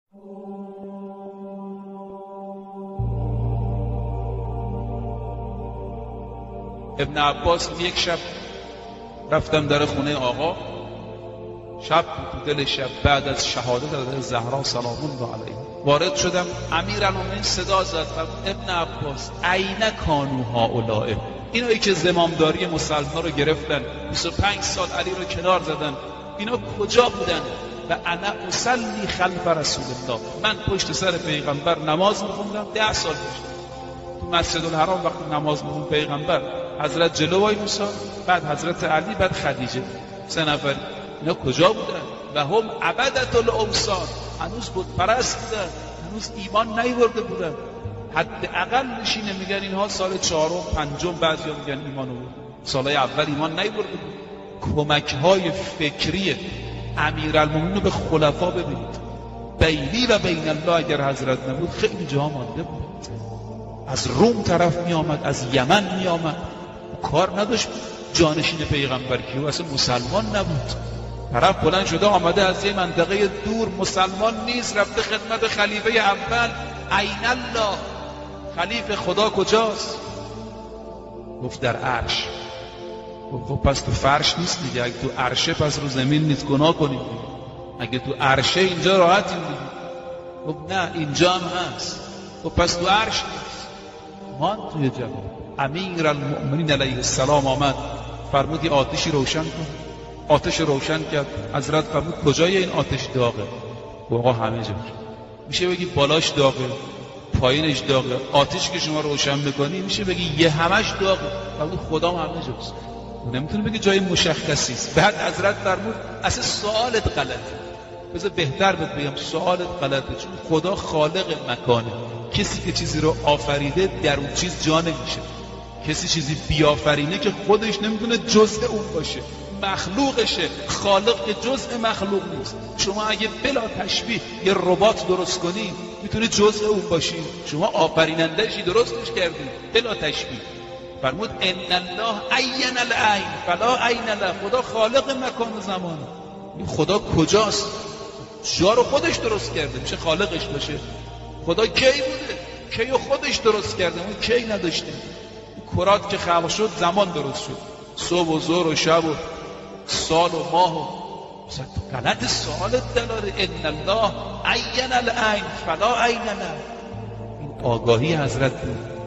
ابن عباس یک شب رفتم در خونه آقا، شب بود، دل شب، بعد از شهادت از زهرا سلام الله علیها وارد شدم. امیرالمومنین صدا زد ابن عباس عین کانوا هؤلاء، اینایی که زمامداری مسلمان رو گرفتن 25 سال علی رو کنار زدن، اینا کجا بودن؟ و انا اصلی خلف رسول الله، من پشت سر پیغمبر نماز می‌خوندم 10 سال پیش تو مسجد الحرام. وقتی نماز می‌خوند پیغمبر، حضرت جلو وای موسی، بعد حضرت علی، بعد خدیجه، 3 نفر. اینا کجا بودن؟ و هم عبدة الاوثان، هنوز بت پرست بودن، هنوز ایمان نیورده بودن. حداقل نشینه میگن اینها سال 4م 5م، بعضیا میگن ایمان آورد، سالهای اول ایمان نیورده بود. کمک‌های فکری امیرالمومنین رو به خلفا ببینید. بینی و بین الله اگر حضرت نبود خیلی جا مانده بود. از روم طرف می آمد، از یمن می آمد، کار نداشت جانشین پیغمبر که اصلا مسلمان نبود. طرف بلند شده آمده از یه منطقه دور، مسلمان نیست، رفته خدمت خلیفه اول. عین الله، خلیفه خدا کجاست؟ گفت در عرش. گفت پس تو فرش نیست دیگه، اگه تو عرشه پس رو زمین نیست، گناه کنید. اگه تو عرشه اینجا راحتیم دیگه. گفت نه اینجا هم هست. گفت پس تو عرش نیست. مان توی جواب. امیرالمؤمنین علیه السلام آمد، فرمودی آتشی روشن کن. آتش روشن کرد. حضرت فرمود کجای این آتش داغه؟ آقا همه جا. میشه بگی بالاش داغه، پایینش داغه. آتش که شما روشن میکنی میشه بگی یه همش داغه، فرمود خدا همه جاست. نمیتونه بگی جای مشخصی است. بعد حضرت فرمود اصلا سوالت غلطه. بذار بهتر بگم سوالت غلطه، چون خدا خالق مکانه. کسی که چیزی رو آفریده در اون چیز جا نمیشه. کسی چیزی بیافرینه که خودش نمیتونه جزء اون باشه، مخلوقشه. خالق که جزء مخلوق نیست. شما اگه بلا تشبیه یه ربات درست کنی میتونه جزء اون باشی. شما آفریننده‌شی، درستش کردی بلا تشبیه. فرمود ان الله عین العین فلا عین له، خدا خالق مکان و زمانه. خدا کجاست؟ جا رو خودش درست کرده، میشه خالقش باشه؟ خدا کی بوده؟ کی خودش درست کرده، ما کی نداشتیم. کرات که خلق شد زمان درست شد، صبح و ظهر و شب و سال و ماه و غلط سوالت دلاره. ان الله عین العین فلا عین له. این آگاهی حضرت بود.